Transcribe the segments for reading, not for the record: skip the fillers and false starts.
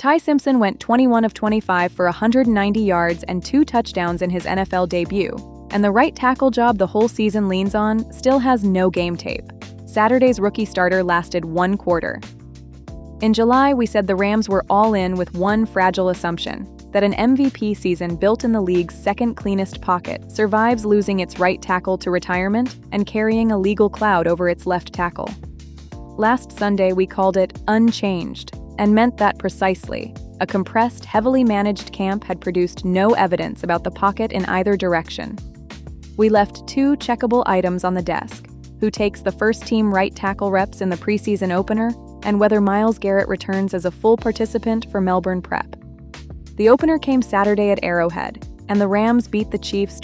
Ty Simpson went 21 of 25 for 190 yards and 2 touchdowns in his NFL debut, and the right tackle job the whole season leans on still has no game tape. Saturday's rookie starter lasted 1 quarter. In July, we said the Rams were all in with one fragile assumption, that an MVP season built in the league's second cleanest pocket survives losing its right tackle to retirement and carrying a legal cloud over its left tackle. Last Sunday, we called it unchanged, and meant that precisely. A compressed, heavily managed camp had produced no evidence about the pocket in either direction. We left 2 checkable items on the desk: who takes the first-team right tackle reps in the preseason opener, and whether Myles Garrett returns as a full participant for Melbourne Prep. The opener came Saturday at Arrowhead, and the Rams beat the Chiefs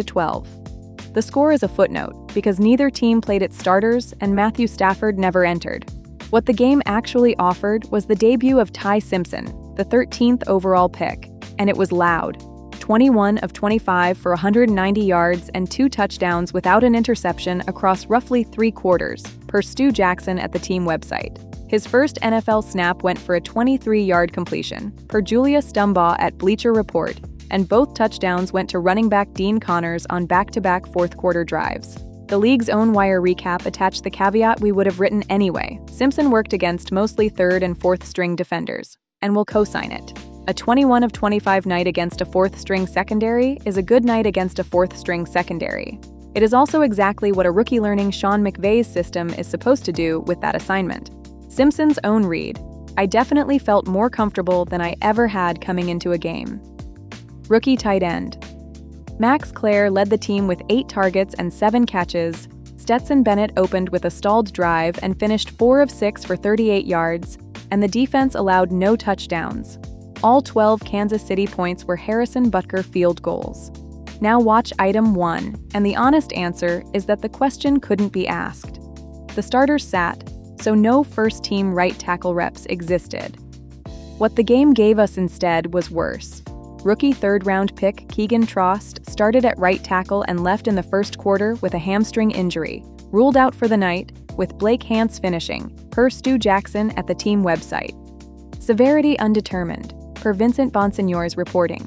20-12. The score is a footnote, because neither team played its starters and Matthew Stafford never entered. What the game actually offered was the debut of Ty Simpson, the 13th overall pick, and it was loud. 21 of 25 for 190 yards and 2 touchdowns without an interception across roughly 3 quarters, per Stu Jackson at the team website. His first NFL snap went for a 23-yard completion, per Julia Stumbaugh at Bleacher Report, and both touchdowns went to running back Dean Connors on back-to-back fourth-quarter drives. The league's own wire recap attached the caveat we would have written anyway. Simpson worked against mostly third and fourth-string defenders, and will co-sign it. A 21 of 25 night against a fourth-string secondary is a good night against a fourth-string secondary. It is also exactly what a rookie learning Sean McVay's system is supposed to do with that assignment. Simpson's own read: "I definitely felt more comfortable than I ever had coming into a game." Rookie tight end. Max Clare led the team with 8 targets and 7 catches. Stetson Bennett opened with a stalled drive and finished 4 of 6 for 38 yards, and the defense allowed no touchdowns. All 12 Kansas City points were Harrison Butker field goals. Now watch item 1, and the honest answer is that the question couldn't be asked. The starters sat, so no first-team right tackle reps existed. What the game gave us instead was worse. Rookie third-round pick Keegan Trost started at right tackle and left in the first quarter with a hamstring injury, ruled out for the night, with Blake Hance finishing, per Stu Jackson at the team website. Severity undetermined, per Vincent Bonsignore's reporting.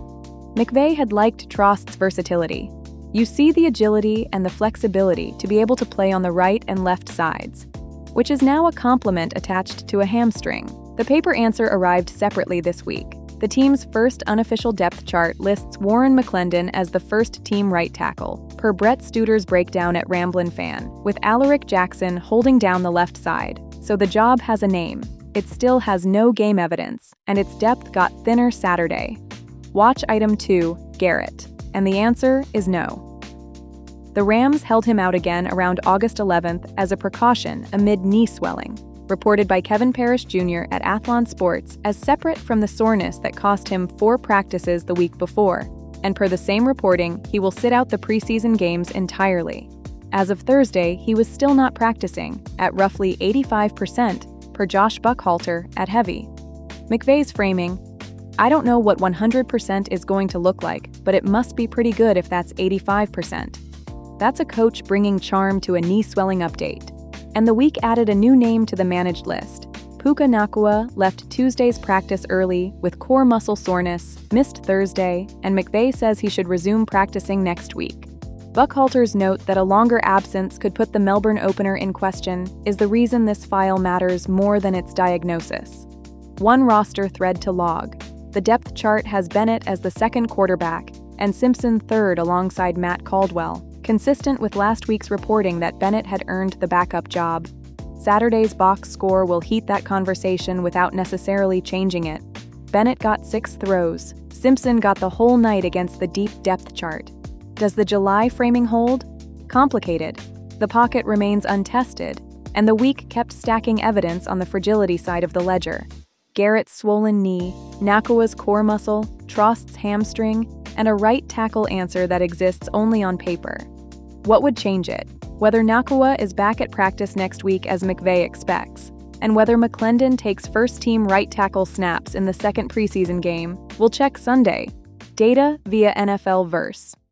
McVay had liked Trost's versatility. You see the agility and the flexibility to be able to play on the right and left sides, which is now a compliment attached to a hamstring. The paper answer arrived separately this week. The team's first unofficial depth chart lists Warren McClendon as the first-team right tackle, per Brett Studer's breakdown at Ramblin' Fan, with Alaric Jackson holding down the left side. So the job has a name. It still has no game evidence, and its depth got thinner Saturday. Watch item 2, Garrett, and the answer is no. The Rams held him out again around August 11th as a precaution amid knee swelling, reported by Kevin Parrish Jr. at Athlon Sports as separate from the soreness that cost him 4 practices the week before, and per the same reporting, he will sit out the preseason games entirely. As of Thursday, he was still not practicing, at roughly 85%, per Josh Buckhalter at Heavy. McVay's framing: "I don't know what 100% is going to look like, but it must be pretty good if that's 85%. That's a coach bringing charm to a knee-swelling update. And the week added a new name to the managed list. Puka Nacua left Tuesday's practice early with core muscle soreness, missed Thursday, and McVay says he should resume practicing next week. Buckhalter's note that a longer absence could put the Melbourne opener in question is the reason this file matters more than its diagnosis. One roster thread to log. The depth chart has Bennett as the second quarterback and Simpson third alongside Matt Caldwell, consistent with last week's reporting that Bennett had earned the backup job. Saturday's box score will heat that conversation without necessarily changing it. Bennett got 6 throws. Simpson got the whole night against the deep depth chart. Does the July framing hold? Complicated. The pocket remains untested, and the week kept stacking evidence on the fragility side of the ledger. Garrett's swollen knee, Nacua's core muscle, Trost's hamstring, and a right tackle answer that exists only on paper. What would change it? Whether Nacua is back at practice next week as McVay expects, and whether McClendon takes first-team right tackle snaps in the second preseason game, we'll check Sunday. Data via NFL Verse.